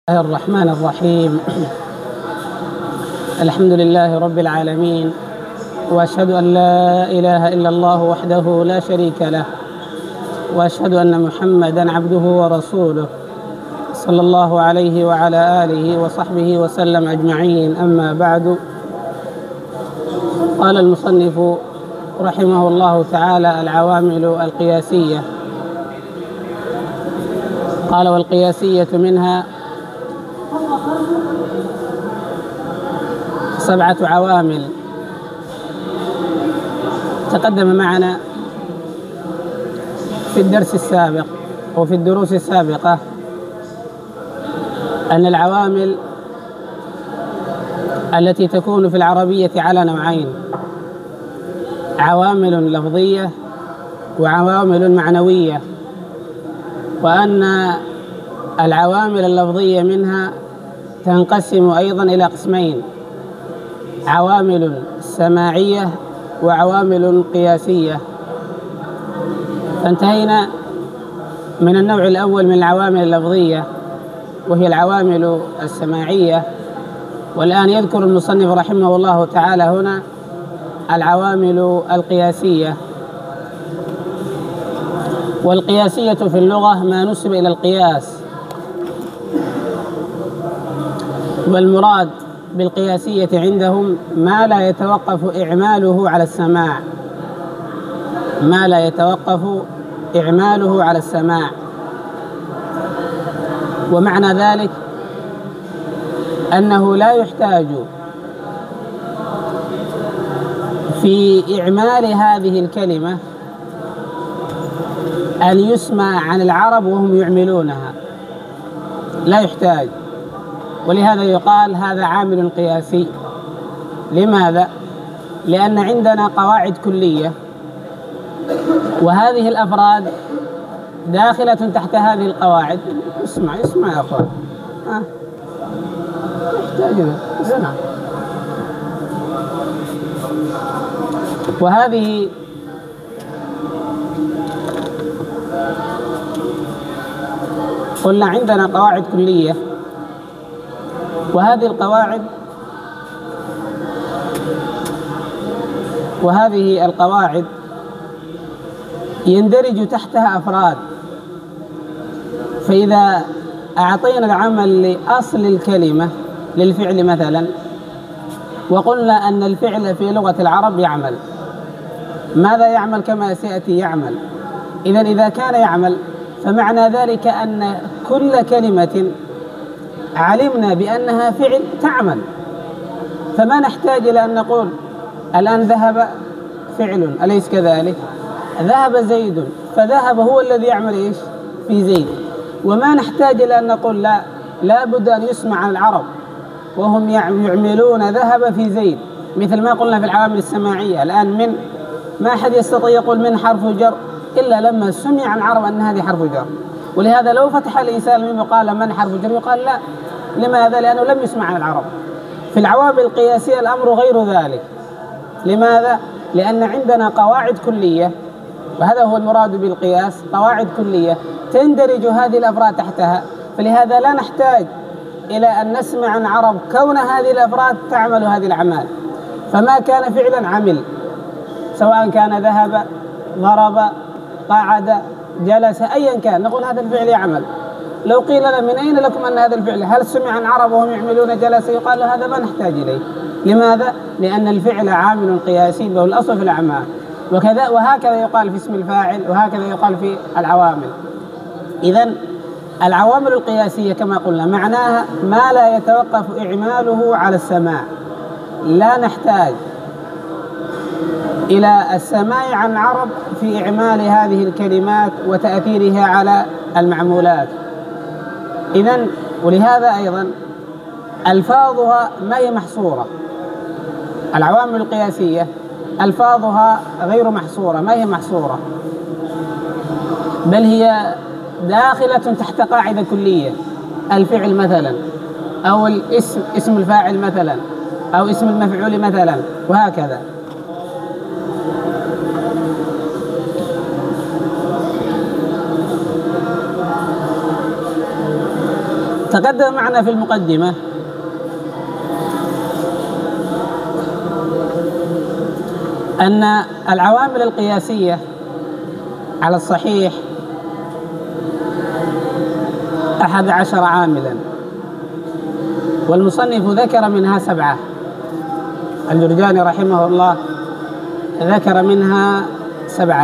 الله الرحمن الرحيم. الحمد لله رب العالمين، وأشهد أن لا إله إلا الله وحده لا شريك له، وأشهد أن محمدًا عبده ورسوله صلى الله عليه وعلى آله وصحبه وسلم أجمعين. أما بعد، قال المصنف رحمه الله تعالى: العوامل القياسية. قال: والقياسية منها 7 عوامل. تقدم معنا في الدرس السابق وفي الدروس السابقة أن العوامل التي تكون في العربية على نوعين: عوامل لفظية وعوامل معنوية، وأن العوامل اللفظية منها تنقسم أيضا إلى قسمين: عوامل سماعية وعوامل قياسية. فانتهينا من النوع الأول من العوامل اللفظية وهي العوامل السماعية، والآن يذكر المصنف رحمه الله تعالى هنا العوامل القياسية. والقياسية في اللغة ما نسب إلى القياس، والمراد بالقياسية عندهم ما لا يتوقف إعماله على السماع، ما لا يتوقف إعماله على السماع. ومعنى ذلك أنه لا يحتاج في إعمال هذه الكلمة أن يسمع عن العرب وهم يعملونها، لا يحتاج. ولهذا يقال هذا عامل قياسي. لماذا؟ لأن عندنا قواعد كلية، وهذه الأفراد داخلة تحت هذه القواعد. اسمع يا أخوان، يحتاج اسمع. وهذه قلنا عندنا قواعد كلية، وهذه القواعد يندرج تحتها أفراد. فإذا أعطينا العمل لأصل الكلمة للفعل مثلا، وقلنا أن الفعل في لغة العرب يعمل، ماذا يعمل؟ كما سيأتي يعمل. إذا كان يعمل فمعنى ذلك أن كل كلمة علمنا بأنها فعل تعمل، فما نحتاج إلى أن نقول الآن ذهب فعل، أليس كذلك؟ ذهب زيد، فذهب هو الذي يعمل في زيد. وما نحتاج إلى أن نقول لا بد أن يسمع عن العرب وهم يعملون ذهب في زيد، مثل ما قلنا في العوامل السماعية. الآن من ما أحد يستطيع يقول من حرف جر إلا لما سمع عن العرب أن هذه حرف جر. ولهذا لو فتح الإنسان الميم وقال من حرف جر يقال لا. لماذا؟ لأنه لم يسمع عن العرب. في العوامل القياسية الأمر غير ذلك. لماذا؟ لأن عندنا قواعد كلية، وهذا هو المراد بالقياس، قواعد كلية تندرج هذه الأفراد تحتها. فلهذا لا نحتاج إلى أن نسمع عن عرب كون هذه الأفراد تعمل هذه الأعمال. فما كان فعلا عمل، سواء كان ذهب، ضرب، قعد، جلس، أيا كان، نقول هذا الفعل يعمل. لو قيل لنا من أين لكم أن هذا الفعل؟ هل سمع عن عرب وهم يعملون جلس؟ يقال له هذا ما نحتاج إليه. لماذا؟ لأن الفعل عامل قياسي وهو الأصل في الأعمال. وهكذا يقال في اسم الفاعل، وهكذا يقال في العوامل. إذن العوامل القياسية كما قلنا معناها ما لا يتوقف إعماله على السماع، لا نحتاج إلى السماع عن عرب في إعمال هذه الكلمات وتأثيرها على المعمولات. إذن ولهذا أيضا ألفاظها ما هي محصورة. العوامل القياسية ألفاظها غير محصورة، ما هي محصورة، بل هي داخلة تحت قاعدة كلية: الفعل مثلا، أو اسم الفاعل مثلا، أو اسم المفعول مثلا، وهكذا. تقدم معنا في المقدمة أن العوامل القياسية على الصحيح 11 عاملا، والمصنف ذكر منها 7. الجرجاني رحمه الله ذكر منها 7.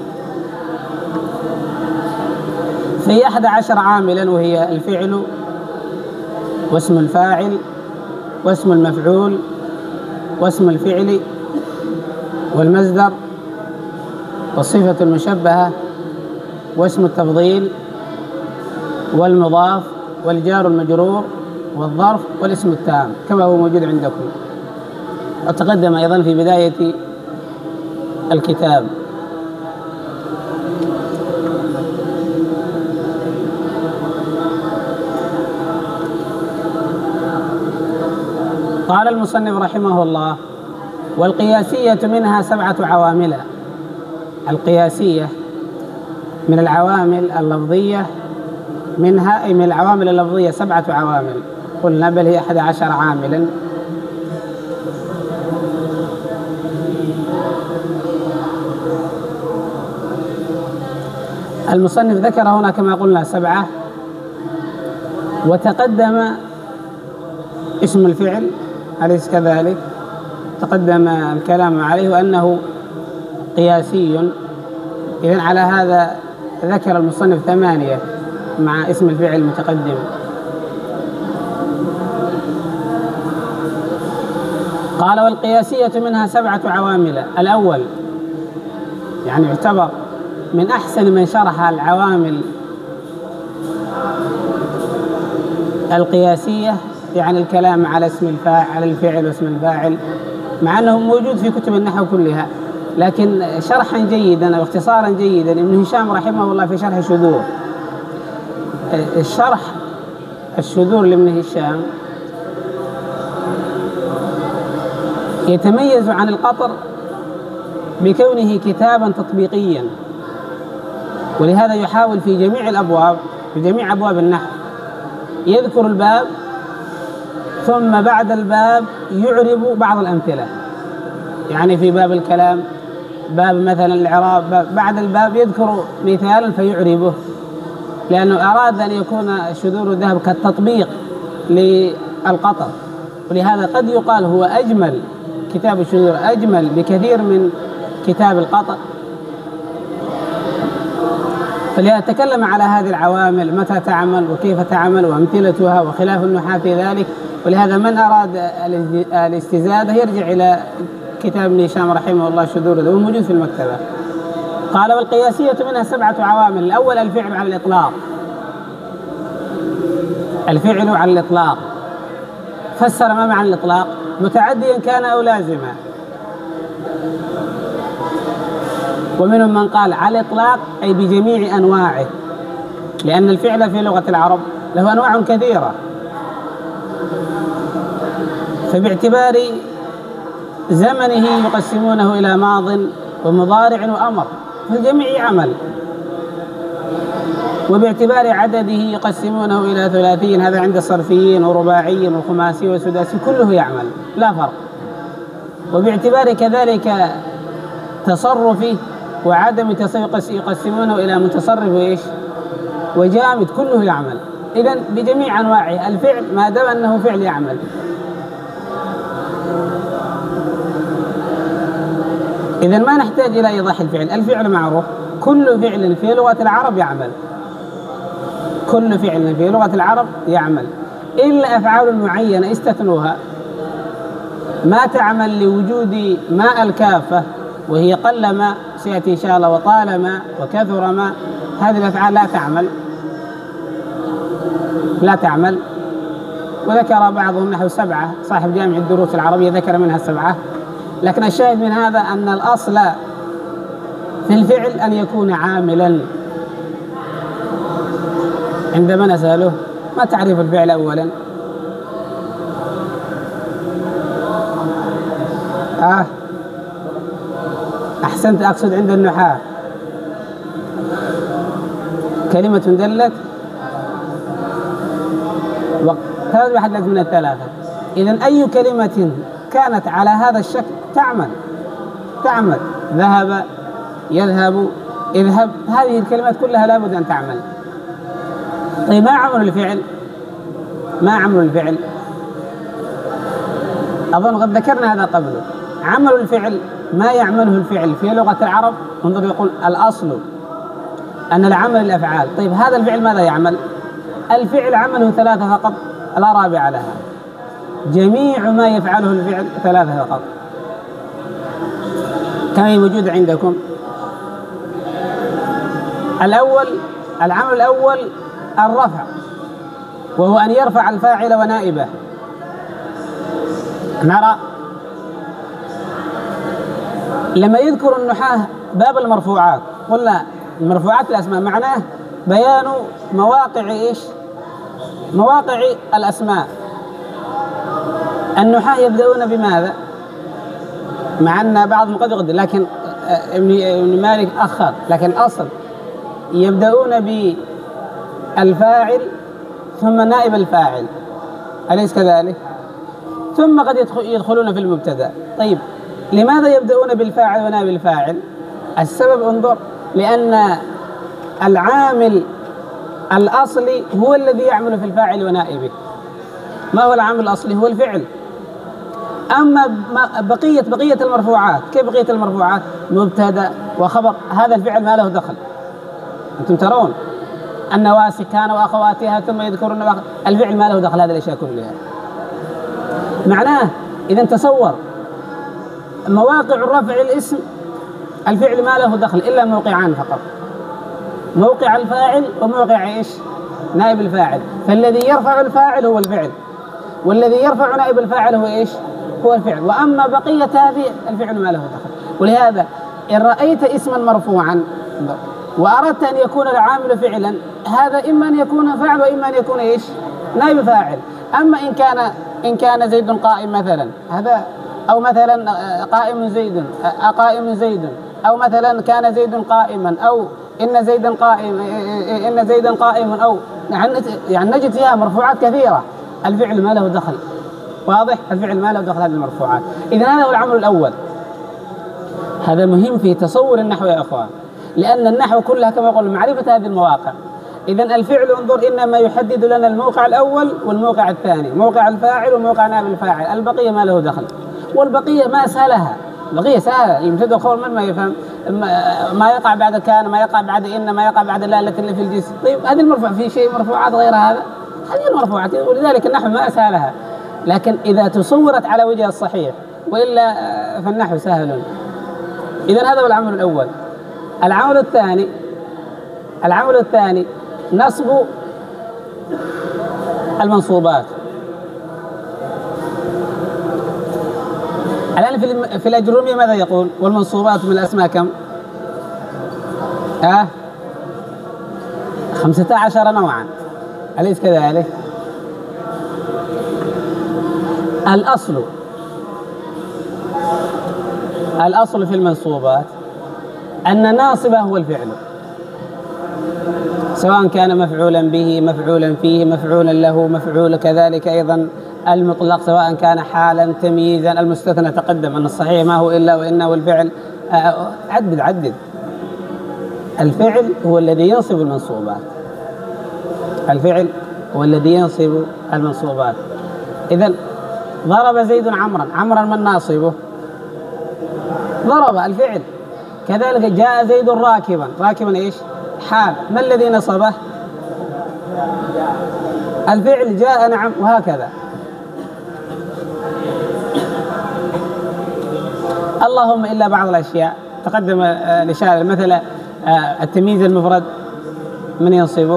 في 11 عاملا، وهي الفعل واسم الفاعل واسم المفعول واسم الفعل والمصدر والصفة المشبهة واسم التفضيل والمضاف والجار المجرور والظرف والاسم التام كما هو موجود عندكم، وتقدم أيضا في بداية الكتاب. قال المصنف رحمه الله: والقياسية منها 7 عوامل. القياسية من العوامل اللفظية، منها أي من العوامل اللفظية 7 عوامل، قلنا بل هي 11 عاملا. المصنف ذكر هنا كما قلنا 7، وتقدم اسم الفعل، أليس كذلك؟ تقدم الكلام عليه وأنه قياسي. إذن على هذا ذكر المصنف 8 مع اسم الفعل المتقدم. قال: والقياسية منها 7 عوامل. الأول يعني يعتبر من أحسن من شرح العوامل القياسية، يعني الكلام على اسم الفاعل، على الفعل واسم الفاعل، مع أنه موجود في كتب النحو كلها، لكن شرحا جيدا أو اختصارا جيدا ابن هشام رحمه الله في شرح الشذور. الشرح الشذور لابن هشام يتميز عن القطر بكونه كتابا تطبيقيا، ولهذا يحاول في جميع الأبواب، في جميع أبواب النحو، يذكر الباب ثم بعد الباب يعرب بعض الأمثلة. يعني في باب الكلام، باب مثلا الإعراب، بعد الباب يذكر مثالا فيعربه، لأنه أراد أن يكون شذور الذهب كالتطبيق للقطر، ولهذا قد يقال هو أجمل كتاب الشذور، أجمل بكثير من كتاب القطر. فلهذا تكلم على هذه العوامل، متى تعمل وكيف تعمل وأمثلتها وخلاف النحاة في ذلك. ولهذا من أراد الاستزادة يرجع إلى كتاب ابن هشام رحمه الله شذور، هو موجود في المكتبة. قال: والقياسية منها 7 عوامل. الأول الفعل على الإطلاق. الفعل على الإطلاق فسر ما معنى الإطلاق: متعديا كان أو لازما. ومنهم من قال على الإطلاق أي بجميع أنواعه، لأن الفعل في لغة العرب له أنواع كثيرة، فباعتبار زمنه يقسمونه إلى ماض ومضارع وأمر، فالجميع يعمل. وباعتبار عدده يقسمونه إلى 30، هذا عند الصرفيين، ورباعي وخماسي وسداسي، كله يعمل لا فرق. وباعتبار كذلك تصرفه وعدم تصرفه يقسمونه إلى متصرف وإيش وجامد، كله يعمل. إذن بجميع أنواعه الفعل ما دام أنه فعل يعمل. إذن ما نحتاج إلى إيضاح الفعل، الفعل معروف، كل فعل في لغة العرب يعمل، كل فعل في لغة العرب يعمل، إلا أفعال معينة استثنوها ما تعمل لوجود ما الكافة، وهي قلما سيأتي إن شاء الله، وطالما وكثر ما، هذه الأفعال لا تعمل. وذكر بعضهم نحو 7، صاحب جامع الدروس العربية ذكر منها 7. لكن الشاهد من هذا أن الأصل في الفعل أن يكون عاملا. عندما نسأله ما تعريف الفعل أولا؟ أحسنت، أقصد عند النحاة كلمة دلت ثلاث بحد من الثلاثة. إذن أي كلمة كانت على هذا الشكل تعمل. ذهب، يذهب، اذهب، هذه الكلمات كلها لابد أن تعمل. طيب ما عمل الفعل؟ أظن قد ذكرنا هذا قبل. عمل الفعل ما يعمله الفعل في لغة العرب، انظر يقول الأصل أن العمل الأفعال. طيب هذا الفعل ماذا يعمل؟ الفعل عمله ثلاثة فقط لا رابع لها. جميع ما يفعله الفعل ثلاثة فقط كما موجود عندكم. العمل الأول الرفع، وهو أن يرفع الفاعل ونائبه. نرى لما يذكر النحاة باب المرفوعات قلنا المرفوعات الأسماء معناه بيان مواقع الأسماء. النحاة يبدأون بماذا؟ مع أن بعضهم قد يقدر، لكن ابن مالك أخر، لكن الأصل يبدأون بالفاعل ثم نائب الفاعل، أليس كذلك؟ ثم قد يدخلون في المبتدأ. طيب لماذا يبدأون بالفاعل ونائب الفاعل؟ السبب انظر، لأن العامل الأصلي هو الذي يعمل في الفاعل ونائبه. ما هو العامل الأصلي؟ هو الفعل. أما بقية المرفوعات، كيف بقية المرفوعات؟ مبتدأ وخبر، هذا الفعل ما له دخل. أنتم ترون النواسك كان وأخواتها ثم يذكرون الفعل ما له دخل، هذه الأشياء كلها. معناه إذا تصور مواقع الرفع الاسم الفعل ما له دخل إلا موقعان فقط، موقع الفاعل وموقع نائب الفاعل. فالذي يرفع الفاعل هو الفعل، والذي يرفع نائب الفاعل هو هو الفعل. وأما بقية هذه الفعل ما له دخل. ولهذا إن رأيت اسما مرفوعا وأردت أن يكون العامل فعلا، هذا إما أن يكون فاعل وإما أن يكون نائب فاعل. أما إن كان زيد قائم مثلا، هذا أو مثلا قائم زيد، أو مثلا كان زيد قائما، أو إن زيدا قائم، أو يعني نجد فيها مرفوعات كثيرة الفعل ما له دخل. واضح؟ الفعل ما له دخل هذه المرفوعات. إذن هذا هو العمل الأول. هذا مهم في تصور النحو يا أخوان، لأن النحو كلها كما قلنا معرفة هذه المواقع. إذن الفعل انظر إنما يحدد لنا الموقع الأول والموقع الثاني، موقع الفاعل وموقع نائب الفاعل. البقية ما له دخل، والبقية ما أسهلها. بقية سهلة، المبتدأ والخبر من ما يفهم، ما يقع بعد كان، ما يقع بعد إن، ما يقع بعد لا التي اللي في الجنس. طيب هذه المرفوع في شيء مرفوعات غير هذا؟ هذه المرفوعات، ولذلك النحو ما أسهلها. لكن إذا تصورت على وجه الصحيح، وإلا فالنحو سهل. إذن هذا هو العمل الأول. العمل الثاني نصب المنصوبات. الآن في الأجرومية ماذا يقول؟ والمنصوبات من الأسماء كم؟ 15 نوعا، أليس كذلك؟ الأصل في المنصوبات أن ناصبه هو الفعل، سواء كان مفعولا به، مفعولا فيه، مفعولا له، مفعول كذلك أيضا المطلق، سواء كان حالا، تمييزا، المستثنى تقدم أن الصحيح ما هو إلا وإنه، والفعل عدد. الفعل هو الذي ينصب المنصوبات. الفعل هو الذي ينصب المنصوبات. إذن ضرب زيد عمرا من ناصبه؟ ضرب الفعل. كذلك جاء زيد راكبا حال، ما الذي نصبه؟ الفعل جاء نعم، وهكذا. اللهم إلا بعض الأشياء تقدم الإشارة، مثل التمييز المفرد من ينصبه؟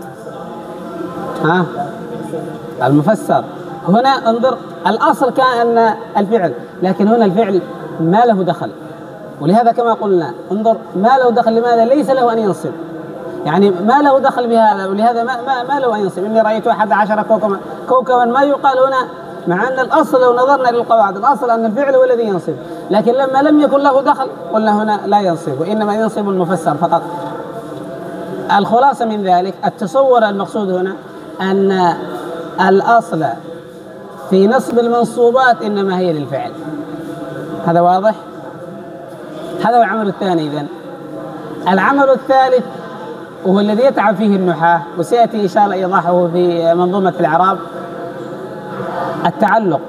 المفسر. هنا انظر، الأصل كان أن الفعل، لكن هنا الفعل ما له دخل، ولهذا كما قلنا انظر ما له دخل. لماذا؟ ليس له أن ينصب، يعني ما له دخل بهذا، ولهذا ما له أن ينصب. إني رأيت 11 كوكبا ما يقال هنا، مع أن الأصل لو نظرنا للقواعد الأصل أن الفعل هو الذي ينصب، لكن لما لم يكن له دخل قلنا هنا لا ينصب، وإنما ينصب المفسر فقط. الخلاصة من ذلك التصور المقصود هنا أن الأصل في نصب المنصوبات إنما هي للفعل. هذا واضح؟ هذا هو العمل الثاني. إذن العمل الثالث وهو الذي يتعب فيه النحاة، وسيأتي إن شاء الله إيضاحه في منظومة الإعراب. التعلق،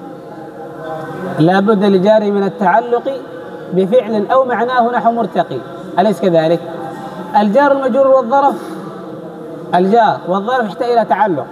لا بد للجار من التعلق بفعل أو معناه نحو مرتقي، أليس كذلك؟ الجار المجرور والظرف، الجار والظرف يحتاج إلى تعلق.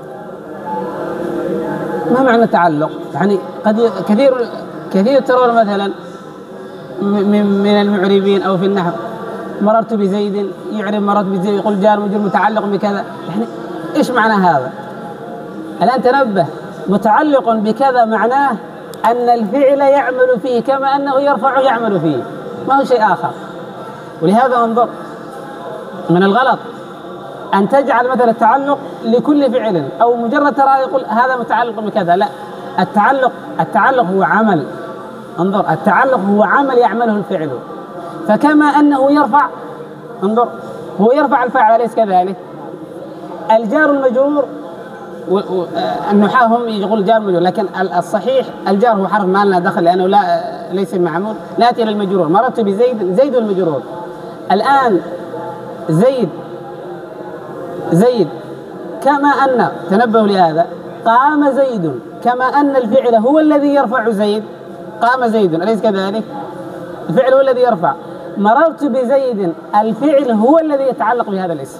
ما معنى التعلق؟ يعني قد كثير ترون مثلا من المعربين أو في النحو مررت بزيد، يعرب مررت بزيد يقول جار مجرور متعلق بكذا. يعني إيش معنى هذا؟ الآن تنبه، متعلق بكذا معناه أن الفعل يعمل فيه كما أنه يرفع يعمل فيه، ما هو شيء آخر. ولهذا انظر، من الغلط أن تجعل مثلا التعلق لكل فعل أو مجرد ترى يقول هذا متعلق بكذا. لا، التعلق هو عمل. انظر، التعلق هو عمل يعمله الفعل، فكما أنه يرفع، انظر، هو يرفع الفاعل أليس كذلك؟ الجار المجرور، النحاة هم يقول جار مجرور، لكن الصحيح الجار هو حرف ما لنا دخل لأنه ليس المعمول. نأتي إلى المجرور، مررت بزيد، زيد المجرور. الآن زيد كما أن، تنبهوا لهذا، قام زيد كما أن الفعل هو الذي يرفع زيد، قام زيد أليس كذلك؟ الفعل هو الذي يرفع. مررت بزيد، الفعل هو الذي يتعلق بهذا الاسم.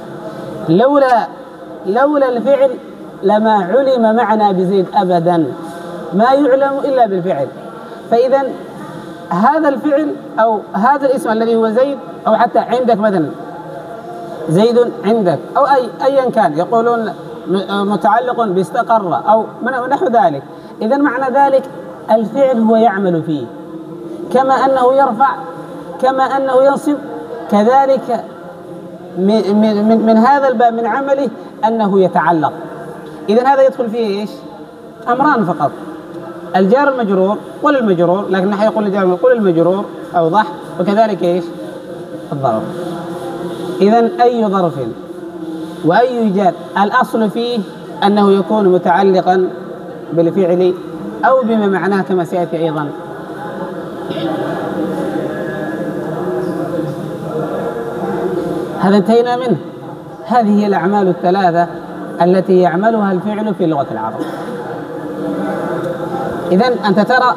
لولا الفعل لما علم معنى بزيد أبدا، ما يعلم إلا بالفعل. فإذا هذا الفعل أو هذا الاسم الذي هو زيد، أو حتى عندك مثلا زيد عندك أو أيا كان، يقولون متعلق باستقر أو نحو ذلك. إذا معنى ذلك الفعل هو يعمل فيه، كما أنه يرفع، كما أنه ينصب، كذلك من هذا الباب من عمله أنه يتعلق. إذن هذا يدخل فيه إيش؟ أمران فقط، الجار المجرور والمجرور، لكن نحن يقول الجار المجرور المجرور أوضح، وكذلك إيش؟ الظرف. إذن أي ظرف وأي جار الأصل فيه أنه يكون متعلقا بالفعل أو بما معناه كما سيأتي أيضا. هذا انتهينا منه. هذه هي الأعمال الثلاثة التي يعملها الفعل في لغة العرب. إذن أنت ترى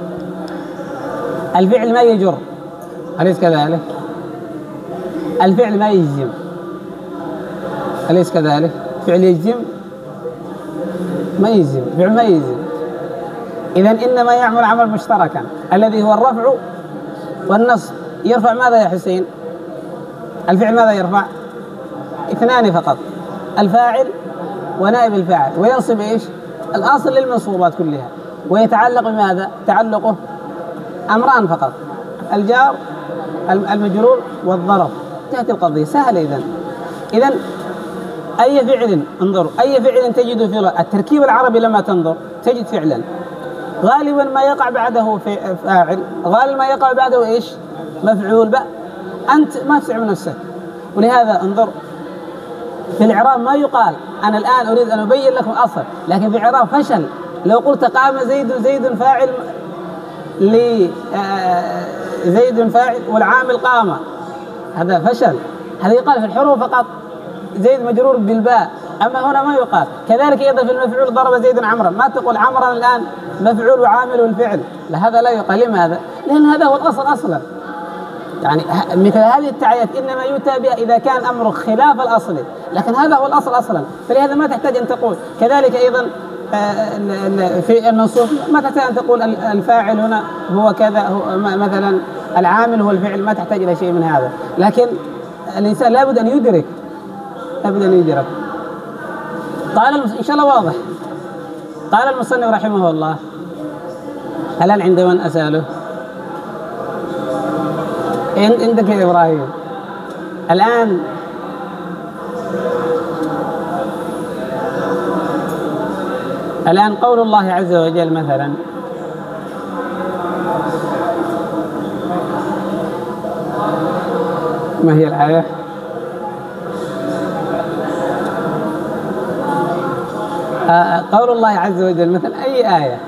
الفعل ما يجر، أليس كذلك؟ الفعل ما يجزم، أليس كذلك؟ فعل يجزم ما يجزم، فعل ما يجزم. إذن إنما يعمل عمل مشتركا الذي هو الرفع والنصب. يرفع ماذا يا حسين؟ الفعل ماذا يرفع؟ اثنان فقط، الفاعل ونائب الفاعل. وينصب إيش؟ الأصل للمنصوبات كلها. ويتعلق بماذا؟ تعلقه أمران فقط، الجار المجرور والظرف. تأتي القضية سهلة. إذن أي فعل، انظروا، أي فعل تجد في التركيب العربي لما تنظر تجد فعلا غالبا ما يقع بعده فاعل، غالبا ما يقع بعده إيش؟ مفعول. بقى أنت ما تسعب نفسك. ولهذا انظر في الإعراب ما يقال أنا الآن أريد أن أبين لكم الأصل، لكن في الإعراب فشل. لو قلت قام زيد فاعل زيد فاعل والعامل قام، هذا فشل. هذا يقال في الحروف فقط، زيد مجرور بالباء، أما هنا ما يقال. كذلك أيضا في المفعول ضرب زيد عمرا، ما تقول عمرا الآن مفعول وعامل الفعل، لا، هذا لا يقال. لماذا؟ لأن هذا هو الأصل أصلا. يعني مثل هذه التعيات إنما يؤتى بها إذا كان أمر خلاف الأصل، لكن هذا هو الأصل أصلا. فلهذا ما تحتاج أن تقول. كذلك أيضا في المنصوب ما تحتاج أن تقول الفاعل هنا هو كذا، هو مثلا العامل هو الفعل، ما تحتاج إلى شيء من هذا. لكن الإنسان لابد أن يدرك، قال إن شاء الله واضح. قال المصنف رحمه الله، الآن عند من أسأله؟ عندك يا إبراهيم الآن قول الله عز وجل مثلا ما هي الآية؟ قول الله عز وجل مثل أي آية؟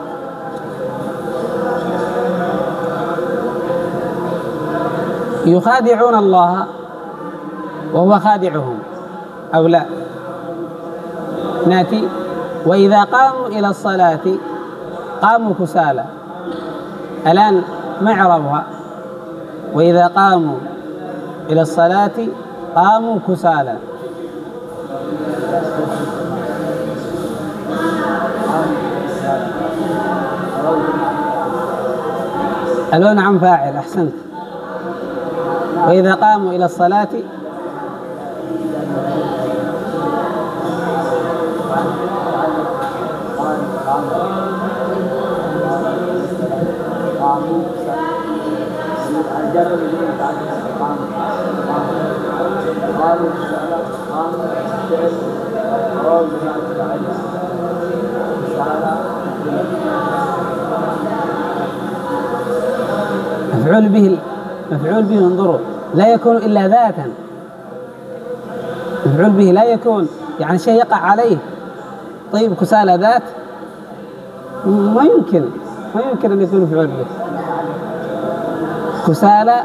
يخادعون الله وهو خادعهم أو لا؟ نأتي: وإذا قاموا إلى الصلاة قاموا كسالى. الآن ما إعرابها؟ وإذا قاموا إلى الصلاة قاموا كسالى. ألو نعم فاعل، أحسنت. وإذا قاموا إلى الصلاة مفعول به انظروا لا يكون إلا ذاتا. مفعول به لا يكون يعني شيء يقع عليه. طيب كسالى ذات؟ ما يمكن أن يكون مفعول به. كسالى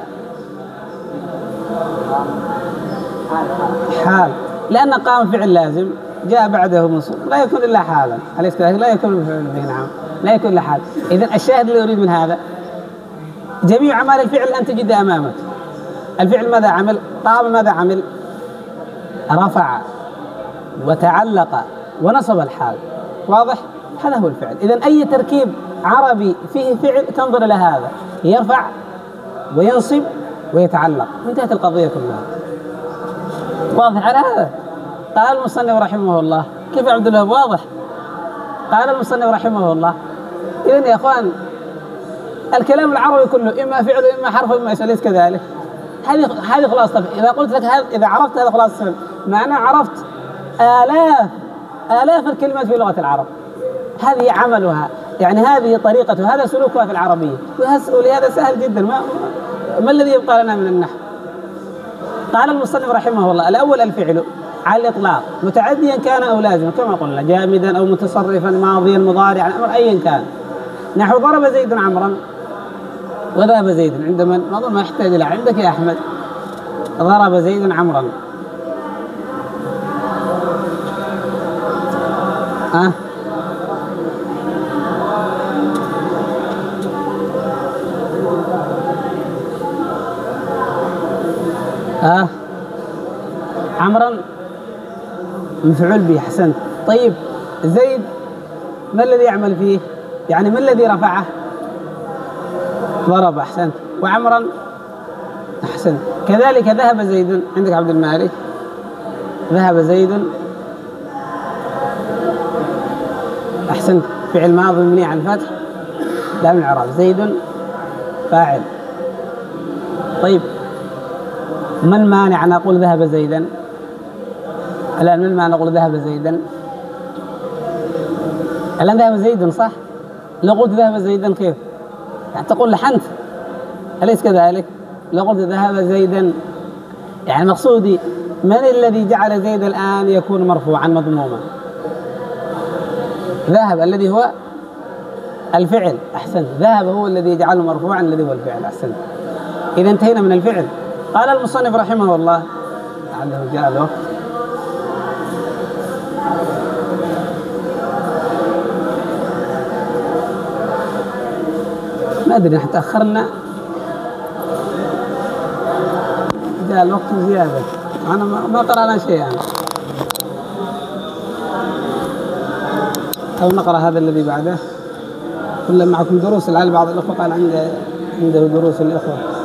حال، لأن قام فعل لازم جاء بعده منصوب، لا يكون إلا حالا، أليس كذلك؟ لا يكون مفعول به، نعم لا يكون إلا حال. إذن الشاهد الذي أريد من هذا جميع أعمال الفعل أن تجد أمامك. الفعل ماذا عمل؟ قام ماذا عمل؟ رفع وتعلق ونصب الحال. واضح؟ هذا هو الفعل. إذن أي تركيب عربي فيه فعل تنظر إلى هذا، يرفع وينصب ويتعلق، انتهت القضية كلها. واضح على هذا؟ قال المصنف رحمه الله. كيف يا عبد الله؟ واضح؟ قال المصنف رحمه الله. إذن يا أخوان الكلام العربي كله إما فعل وإما حرف وإما اسم، أليس كذلك؟ هذه خلاصة. إذا قلت لك إذا عرفت هذا خلاصة، معناه عرفت آلاف الكلمات في لغة العرب. هذه عملها، يعني هذه طريقة، هذا سلوكها في العربية، ولهذا سهل جدا. ما الذي يبقى لنا من النحو؟ قال المصنف رحمه الله: الأول الفعل على الإطلاق متعديا كان أو لازما، كما قلنا جامدا أو متصرفا ماضيا مضارعا أمر أيا كان. نحو ضرب زيد عمرا وذهب زيد. عند من؟ ما أظن ما يحتاج إلى عندك يا أحمد. ضرب زيد عمرا. عمرا مفعول به، أحسنت. طيب زيد ما الذي يعمل فيه؟ يعني ما الذي رفعه؟ ضرب، أحسنت. وعمرا، أحسنت. كذلك ذهب زيد، عندك عبد المالك. ذهب زيد، أحسنت. فعل ماضي مبني على الفتح لا من إعراب. زيد فاعل. طيب ما المانع أن أقول ذهب زيدا؟ الآن ما المانع نقول ذهب زيدا؟ الآن ذهب زيد صح؟ لو قلت ذهب زيدا كيف؟ يعني تقول لحنت، أليس كذلك؟ لو قلت ذهب زيدا، يعني مقصودي من الذي جعل زيد الآن يكون مرفوعا مضموما؟ ذهب الذي هو الفعل، أحسنت. ذهب هو الذي يجعله مرفوعا الذي هو الفعل، أحسنت. إذا انتهينا من الفعل. قال المصنف رحمه الله، لعله جاء الوقت. ما أدري نحن تأخرنا، جاء الوقت زيادة، أنا ما قرأنا شيئا. أو نقرأ هذا الذي بعده. كل معكم دروس، لعل بعض الأخوة قال عنده دروس الأخوة.